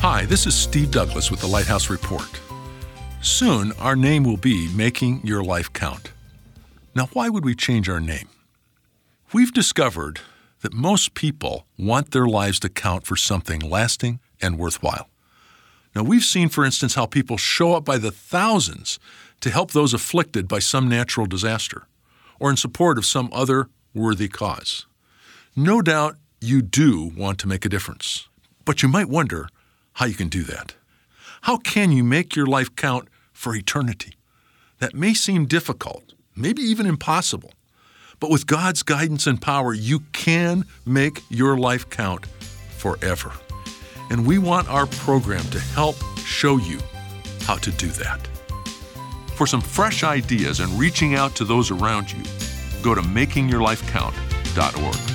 Hi, this is Steve Douglas with the Lighthouse Report. Soon, our name will be Making Your Life Count. Now, why would we change our name? We've discovered that most people want their lives to count for something lasting and worthwhile. Now, we've seen, for instance, how people show up by the thousands to help those afflicted by some natural disaster or in support of some other worthy cause. No doubt you do want to make a difference, but you might wonder how you can do that. How can you make your life count for eternity? That may seem difficult, maybe even impossible, but with God's guidance and power, you can make your life count forever. And we want our program to help show you how to do that. For some fresh ideas and reaching out to those around you, go to makingyourlifecount.org.